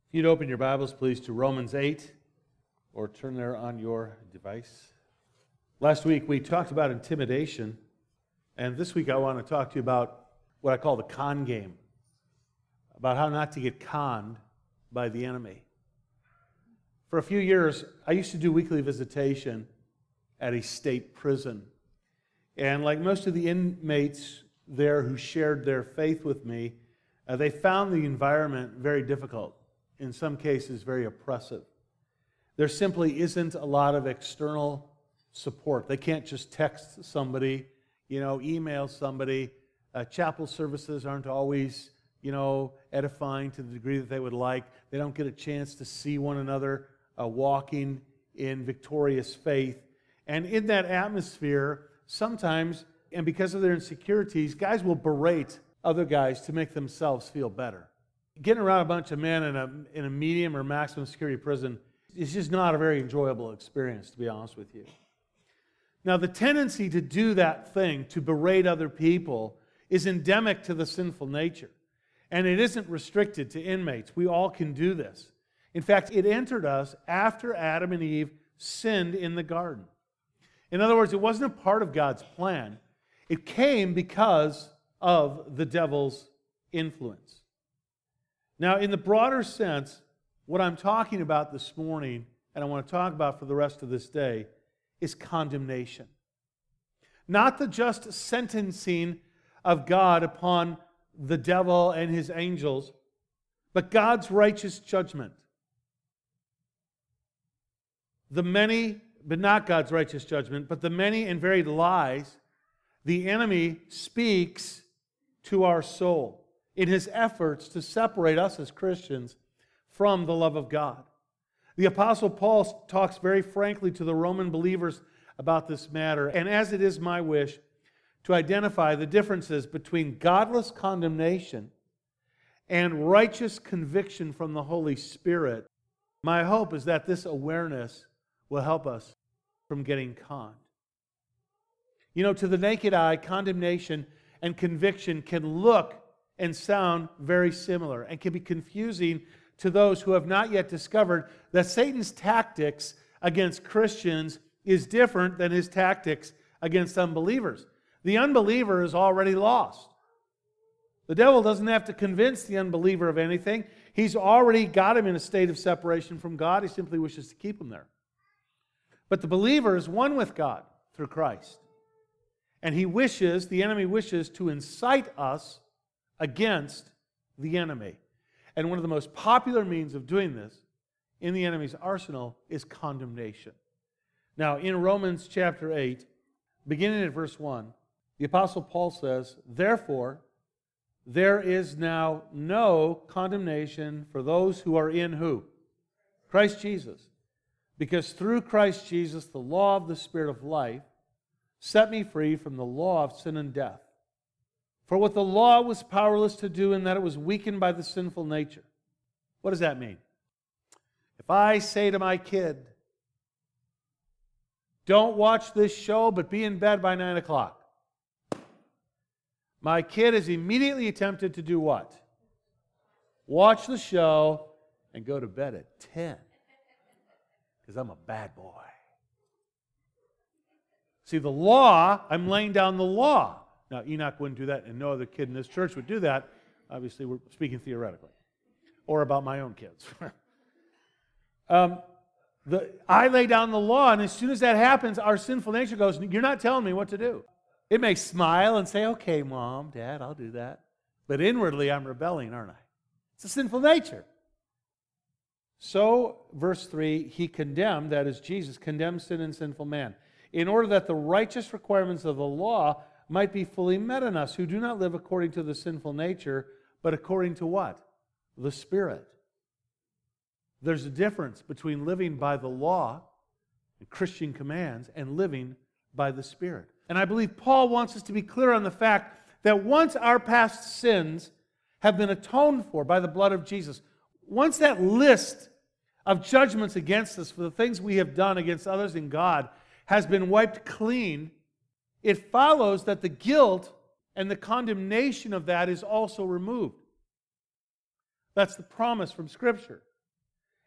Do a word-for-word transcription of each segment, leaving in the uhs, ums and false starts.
If you'd open your Bibles, please, to Romans eight, or turn there on your device. Last week we talked about intimidation, and this week I want to talk to you about what I call the con game, about how not to get conned by the enemy. For a few years, I used to do weekly visitation at a state prison, and like most of the inmates there who shared their faith with me, uh, they found the environment very difficult. In some cases, very oppressive. There simply isn't a lot of external support. They can't just text somebody, you know, email somebody. Uh, chapel services aren't always, you know, edifying to the degree that they would like. They don't get a chance to see one another uh, walking in victorious faith. And in that atmosphere, sometimes, and because of their insecurities, guys will berate other guys to make themselves feel better. Getting around a bunch of men in a in a medium or maximum security prison is just not a very enjoyable experience, to be honest with you. Now, the tendency to do that thing, to berate other people, is endemic to the sinful nature. And it isn't restricted to inmates. We all can do this. In fact, it entered us after Adam and Eve sinned in the garden. In other words, it wasn't a part of God's plan. It came because of the devil's influence. Now, in the broader sense, what I'm talking about this morning, and I want to talk about for the rest of this day, is condemnation. Not the just sentencing of God upon the devil and his angels, but God's righteous judgment. The many, but not God's righteous judgment, but the many and varied lies the enemy speaks to our soul in his efforts to separate us as Christians from the love of God. The Apostle Paul talks very frankly to the Roman believers about this matter, and as it is my wish to identify the differences between godless condemnation and righteous conviction from the Holy Spirit, my hope is that this awareness will help us from getting conned. You know, to the naked eye, condemnation and conviction can look and sound very similar and can be confusing to those who have not yet discovered that Satan's tactics against Christians is different than his tactics against unbelievers. The unbeliever is already lost. The devil doesn't have to convince the unbeliever of anything. He's already got him in a state of separation from God. He simply wishes to keep him there. But the believer is one with God through Christ. And he wishes, the enemy wishes to incite us against the enemy. And one of the most popular means of doing this in the enemy's arsenal is condemnation. Now, in Romans chapter eight, beginning at verse one, the Apostle Paul says, "Therefore, there is now no condemnation for those who are in" who? Christ Jesus. "Because through Christ Jesus, the law of the Spirit of life set me free from the law of sin and death. For what the law was powerless to do in that it was weakened by the sinful nature." What does that mean? If I say to my kid, "Don't watch this show, but be in bed by nine o'clock," my kid is immediately tempted to do what? Watch the show and go to bed at ten. Because I'm a bad boy. See, the law, I'm laying down the law. Now, Enoch wouldn't do that, and no other kid in this church would do that. Obviously, we're speaking theoretically. Or about my own kids. um, the, I lay down the law, and as soon as that happens, our sinful nature goes, "You're not telling me what to do." It may smile and say, "Okay, Mom, Dad, I'll do that." But inwardly, I'm rebelling, aren't I? It's a sinful nature. So, verse three, he condemned, that is Jesus, condemned sin and sinful man, in order that the righteous requirements of the law might be fully met in us, who do not live according to the sinful nature, but according to what? The Spirit. There's a difference between living by the law and Christian commands and living by the Spirit. And I believe Paul wants us to be clear on the fact that once our past sins have been atoned for by the blood of Jesus, once that list of judgments against us for the things we have done against others in God has been wiped clean, it follows that the guilt and the condemnation of that is also removed. That's the promise from Scripture.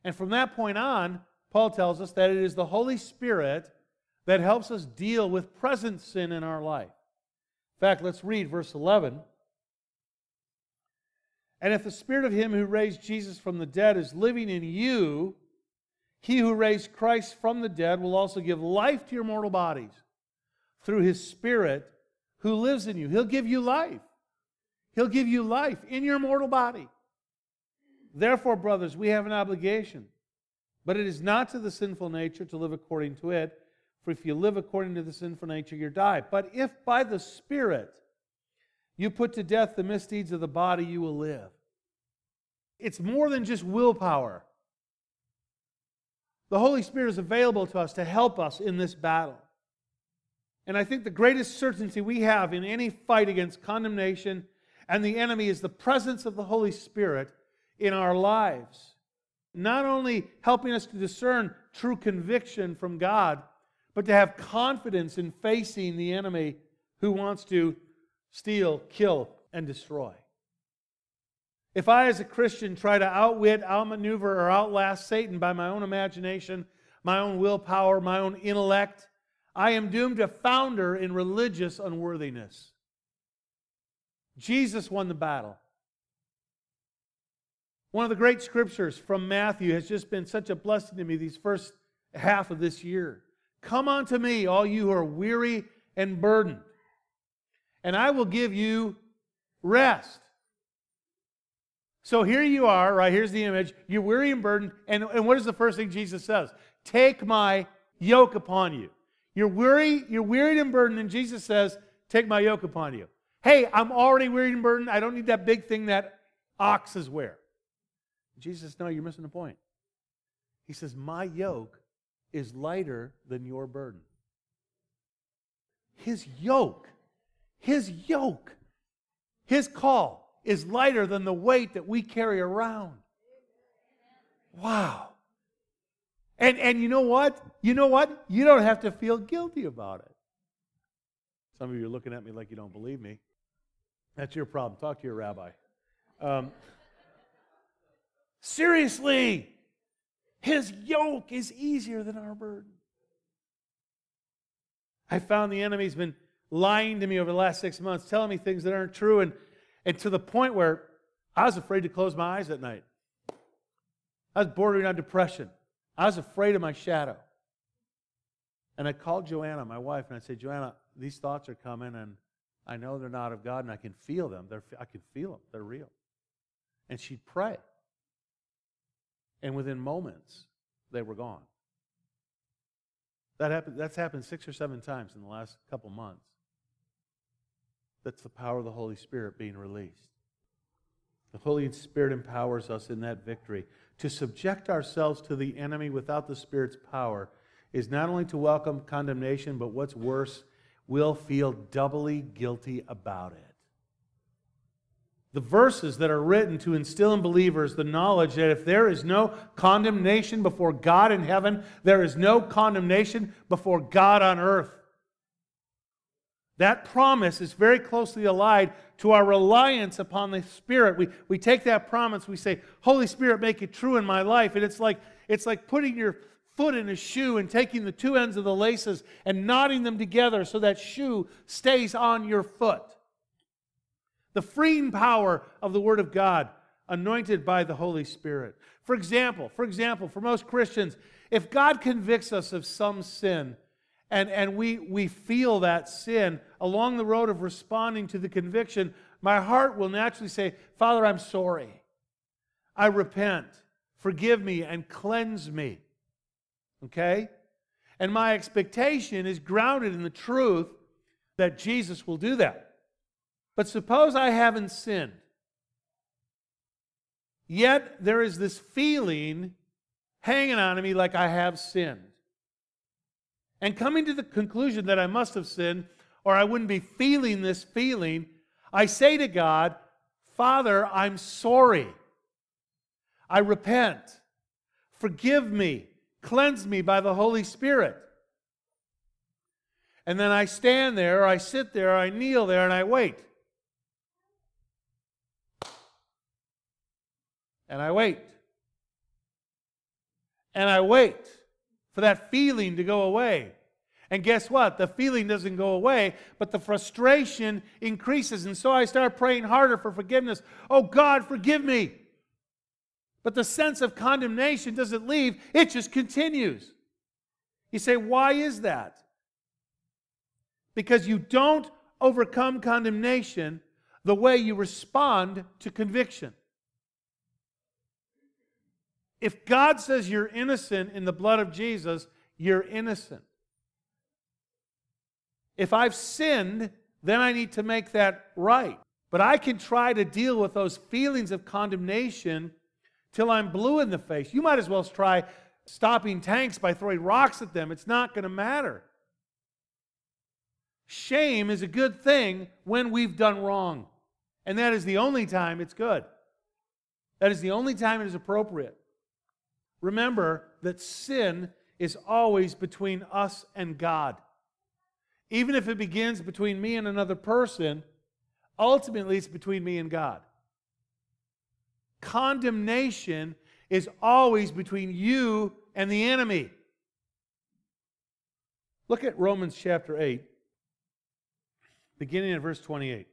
And from that point on, Paul tells us that it is the Holy Spirit that helps us deal with present sin in our life. In fact, let's read verse eleven. And if the Spirit of Him who raised Jesus from the dead is living in you, He who raised Christ from the dead will also give life to your mortal bodies through His Spirit who lives in you. He'll give you life. He'll give you life in your mortal body. Therefore, brothers, we have an obligation, but it is not to the sinful nature to live according to it, for if you live according to the sinful nature, you die. But if by the Spirit you put to death the misdeeds of the body, you will live. It's more than just willpower. The Holy Spirit is available to us to help us in this battle. And I think the greatest certainty we have in any fight against condemnation and the enemy is the presence of the Holy Spirit in our lives. Not only helping us to discern true conviction from God, but to have confidence in facing the enemy who wants to steal, kill, and destroy. If I, as a Christian, try to outwit, outmaneuver, or outlast Satan by my own imagination, my own willpower, my own intellect, I am doomed to founder in religious unworthiness. Jesus won the battle. One of the great scriptures from Matthew has just been such a blessing to me these first half of this year. Come unto me, all you who are weary and burdened, and I will give you rest. So here you are, right? Here's the image. You're weary and burdened, and, and what is the first thing Jesus says? Take my yoke upon you. You're weary, you're wearied and burdened, and Jesus says, take my yoke upon you. Hey, I'm already wearied and burdened. I don't need that big thing that oxes wear. Jesus says, no, you're missing the point. He says, my yoke is lighter than your burden. His yoke, His yoke, His call is lighter than the weight that we carry around. Wow. And, and you know what? You know what? You don't have to feel guilty about it. Some of you are looking at me like you don't believe me. That's your problem. Talk to your rabbi. Um, seriously, His yoke is easier than our burden. I found the enemy's been lying to me over the last six months, telling me things that aren't true, and, and to the point where I was afraid to close my eyes at night. I was bordering on depression. I was afraid of my shadow. And I called Joanna, my wife, and I said, Joanna, these thoughts are coming, and I know they're not of God, and I can feel them. They're, I can feel them. They're real. And she'd pray. And within moments, they were gone. That happened, that's happened six or seven times in the last couple months. That's the power of the Holy Spirit being released. The Holy Spirit empowers us in that victory. To subject ourselves to the enemy without the Spirit's power is not only to welcome condemnation, but what's worse, we'll feel doubly guilty about it. The verses that are written to instill in believers the knowledge that if there is no condemnation before God in heaven, there is no condemnation before God on earth. That promise is very closely allied to our reliance upon the Spirit. We, we take that promise, we say, Holy Spirit, make it true in my life. And it's like, it's like putting your foot in a shoe and taking the two ends of the laces and knotting them together so that shoe stays on your foot. The freeing power of the Word of God, anointed by the Holy Spirit. For example, for example, for most Christians, if God convicts us of some sin, and, and we, we feel that sin along the road of responding to the conviction, my heart will naturally say, Father, I'm sorry. I repent. Forgive me and cleanse me. Okay? And my expectation is grounded in the truth that Jesus will do that. But suppose I haven't sinned. Yet there is this feeling hanging on to me like I have sinned. And coming to the conclusion that I must have sinned, or I wouldn't be feeling this feeling, I say to God, Father, I'm sorry. I repent. Forgive me. Cleanse me by the Holy Spirit. And then I stand there, or I sit there, or I kneel there, and I wait. And I wait. And I wait for that feeling to go away. And guess what? The feeling doesn't go away, but the frustration increases. And so I start praying harder for forgiveness. Oh, God, forgive me. But the sense of condemnation doesn't leave. It just continues. You say, why is that? Because you don't overcome condemnation the way you respond to conviction. If God says you're innocent in the blood of Jesus, you're innocent. If I've sinned, then I need to make that right. But I can try to deal with those feelings of condemnation till I'm blue in the face. You might as well try stopping tanks by throwing rocks at them. It's not going to matter. Shame is a good thing when we've done wrong. And that is the only time it's good. That is the only time it is appropriate. Remember that sin is always between us and God. Even if it begins between me and another person, ultimately it's between me and God. Condemnation is always between you and the enemy. Look at Romans chapter eight, beginning at verse twenty-eight.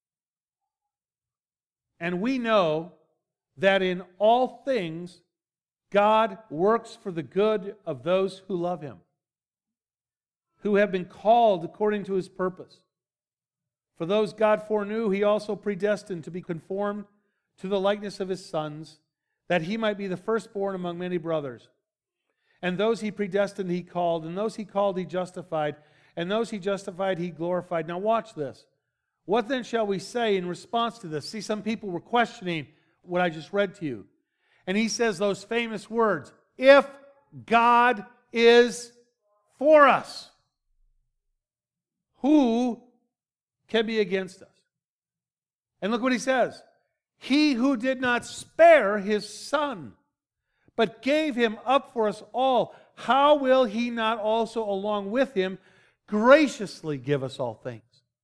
And we know that in all things God works for the good of those who love Him, who have been called according to His purpose. For those God foreknew, He also predestined to be conformed to the likeness of His sons, that He might be the firstborn among many brothers. And those He predestined, He called, and those He called, He justified, and those He justified, He glorified. Now watch this. What then shall we say in response to this? See, some people were questioning what I just read to you. And he says those famous words, if God is for us, who can be against us? And look what he says. He who did not spare His Son, but gave Him up for us all, how will He not also along with Him graciously give us all things?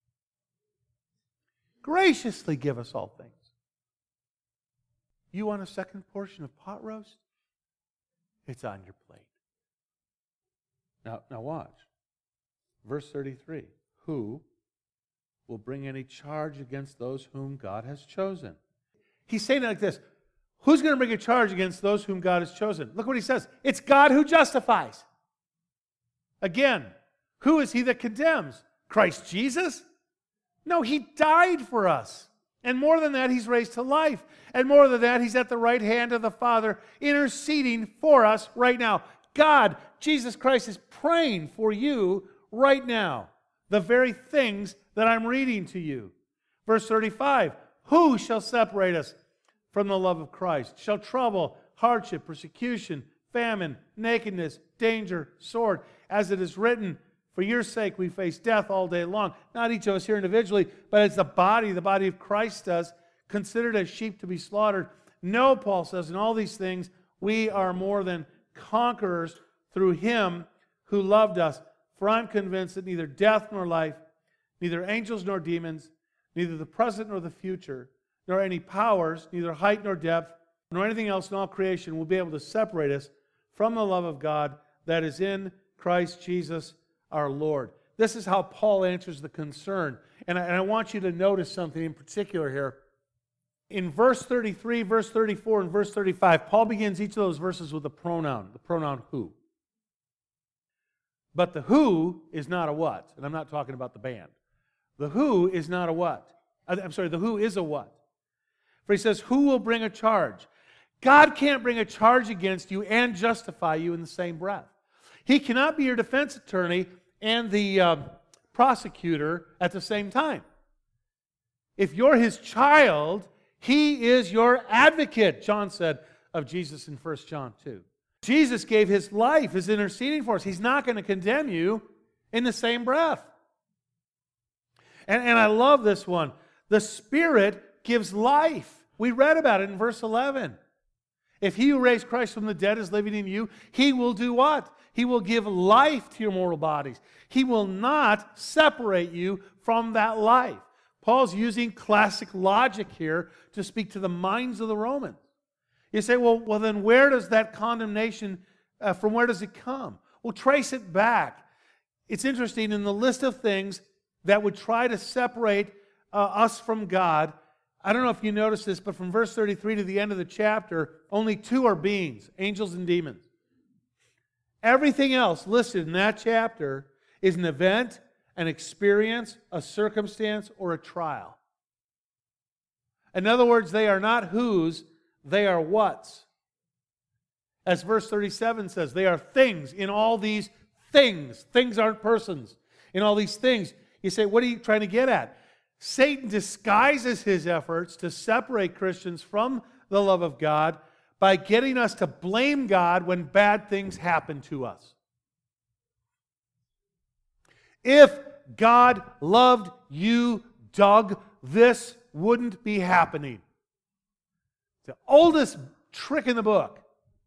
Graciously give us all things. You want a second portion of pot roast? It's on your plate. Now, now watch. Verse thirty-three. Who will bring any charge against those whom God has chosen? He's saying it like this. Who's going to bring a charge against those whom God has chosen? Look what he says. It's God who justifies. Again, who is He that condemns? Christ Jesus? No, He died for us. And more than that, He's raised to life. And more than that, He's at the right hand of the Father, interceding for us right now. God, Jesus Christ, is praying for you right now. The very things that I'm reading to you. Verse thirty-five, who shall separate us from the love of Christ? Shall trouble, hardship, persecution, famine, nakedness, danger, sword? As it is written, for your sake we face death all day long. Not each of us here individually, but as the body, the body of Christ does, considered as sheep to be slaughtered. No, Paul says, in all these things we are more than conquerors through Him who loved us. For I'm convinced that neither death nor life, neither angels nor demons, neither the present nor the future, nor any powers, neither height nor depth, nor anything else in all creation will be able to separate us from the love of God that is in Christ Jesus our Lord. This is how Paul answers the concern. And I, and I want you to notice something in particular here. In verse thirty-three, verse thirty-four, and verse thirty-five, Paul begins each of those verses with a pronoun, the pronoun who. But the who is not a what. And I'm not talking about the band. The who is not a what. I'm sorry, the who is a what. For he says, who will bring a charge? God can't bring a charge against you and justify you in the same breath. He cannot be your defense attorney and the uh, prosecutor at the same time. If you're His child, He is your advocate, John said of Jesus in First John two. Jesus gave His life, His interceding for us. He's not going to condemn you in the same breath. And, and I love this one. The Spirit gives life. We read about it in verse eleven. If He who raised Christ from the dead is living in you, He will do what? He will give life to your mortal bodies. He will not separate you from that life. Paul's using classic logic here to speak to the minds of the Romans. You say, well, well then where does that condemnation Uh, from where does it come? Well, trace it back. It's interesting, in the list of things that would try to separate uh, us from God, I don't know if you noticed this, but from verse thirty-three to the end of the chapter, only two are beings, angels and demons. Everything else listed in that chapter is an event, an experience, a circumstance, or a trial. In other words, they are not whose, they are what's. As verse thirty-seven says, they are things in all these things. Things aren't persons. In all these things. You say, what are you trying to get at? Satan disguises his efforts to separate Christians from the love of God by getting us to blame God when bad things happen to us. If God loved you, Doug, this wouldn't be happening. The oldest trick in the book.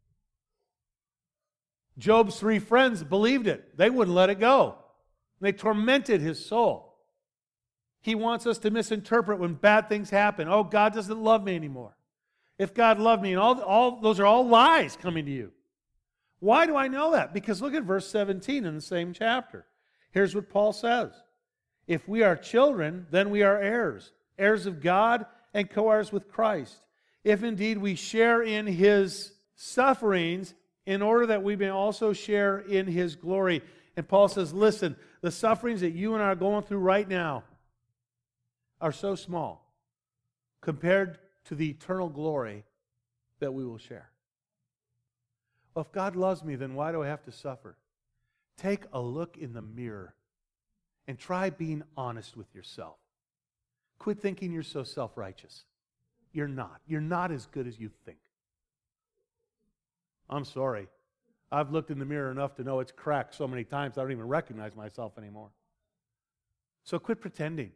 Job's three friends believed it. They wouldn't let it go. They tormented his soul. He wants us to misinterpret when bad things happen. Oh, God doesn't love me anymore. If God loved me, and all, all those are all lies coming to you. Why do I know that? Because look at verse seventeen in the same chapter. Here's what Paul says. If we are children, then we are heirs, heirs of God and co-heirs with Christ. If indeed we share in His sufferings, in order that we may also share in His glory. And Paul says, listen, the sufferings that you and I are going through right now are so small compared to the eternal glory that we will share. Well, if God loves me, then why do I have to suffer? Take a look in the mirror and try being honest with yourself. Quit thinking you're so self-righteous. You're not. You're not as good as you think. I'm sorry. I've looked in the mirror enough to know it's cracked so many times I don't even recognize myself anymore. So quit pretending.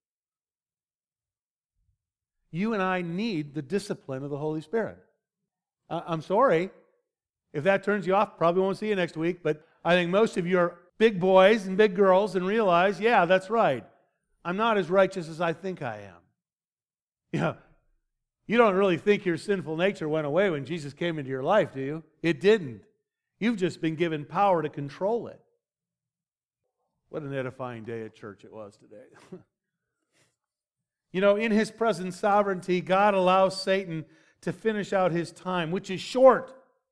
You and I need the discipline of the Holy Spirit. Uh, I'm sorry. If that turns you off, probably won't see you next week, but I think most of you are big boys and big girls and realize, yeah, that's right. I'm not as righteous as I think I am. You know, you don't really think your sinful nature went away when Jesus came into your life, do you? It didn't. You've just been given power to control it. What an edifying day at church it was today. You know, in His present sovereignty, God allows Satan to finish out his time, which is short.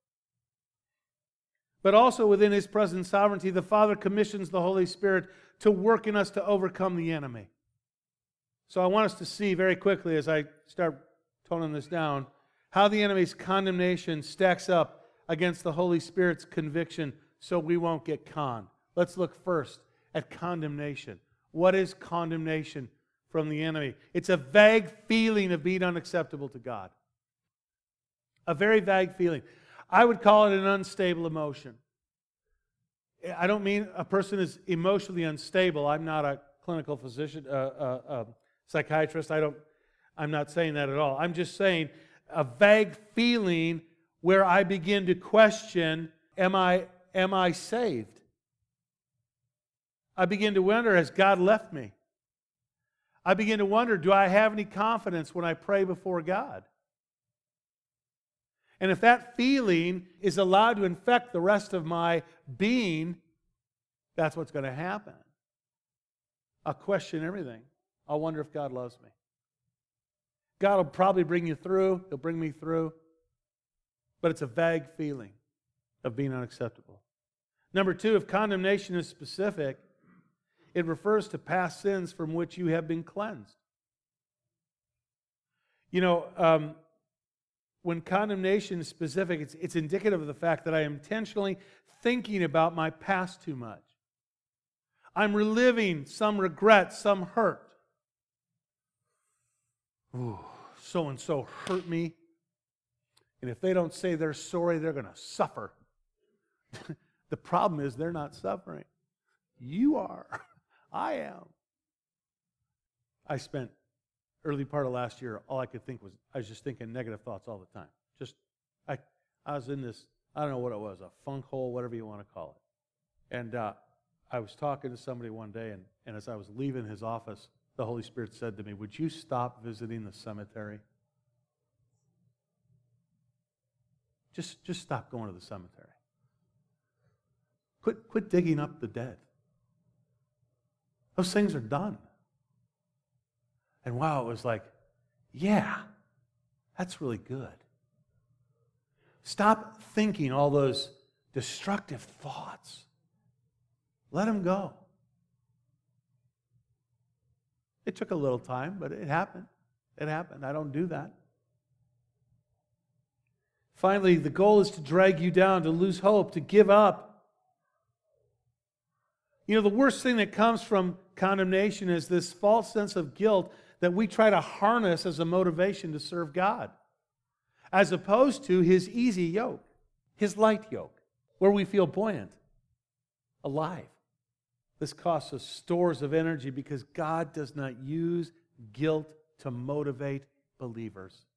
But also within His present sovereignty, the Father commissions the Holy Spirit to work in us to overcome the enemy. So I want us to see very quickly, as I start toning this down, how the enemy's condemnation stacks up against the Holy Spirit's conviction so we won't get conned. Let's look first at condemnation. What is condemnation from the enemy? It's a vague feeling of being unacceptable to God. A very vague feeling. I would call it an unstable emotion. I don't mean a person is emotionally unstable. I'm not a clinical physician, uh, uh, uh, psychiatrist. I don't. I'm not saying that at all. I'm just saying a vague feeling where I begin to question, am I, am I saved? I begin to wonder, has God left me? I begin to wonder, do I have any confidence when I pray before God? And if that feeling is allowed to infect the rest of my being, that's what's going to happen. I'll question everything. I'll wonder if God loves me. God will probably bring you through. He'll bring me through. But it's a vague feeling of being unacceptable. Number two, if condemnation is specific, it refers to past sins from which you have been cleansed. You know, um, when condemnation is specific, it's, it's indicative of the fact that I am intentionally thinking about my past too much. I'm reliving some regret, some hurt. Ooh, so-and-so hurt me. And if they don't say they're sorry, they're going to suffer. The problem is they're not suffering. You are. I am. I spent early part of last year, all I could think was, I was just thinking negative thoughts all the time. Just, I I was in this, I don't know what it was, a funk hole, whatever you want to call it. And uh, I was talking to somebody one day, and, and as I was leaving his office, the Holy Spirit said to me, would you stop visiting the cemetery? Just, just stop going to the cemetery. Quit, quit digging up the dead. Those things are done. And wow, it was like, yeah, that's really good. Stop thinking all those destructive thoughts. Let them go. It took a little time, but it happened. It happened. I don't do that. Finally, the goal is to drag you down, to lose hope, to give up. You know, the worst thing that comes from condemnation is this false sense of guilt that we try to harness as a motivation to serve God, as opposed to His easy yoke, His light yoke, where we feel buoyant, alive. This costs us stores of energy because God does not use guilt to motivate believers.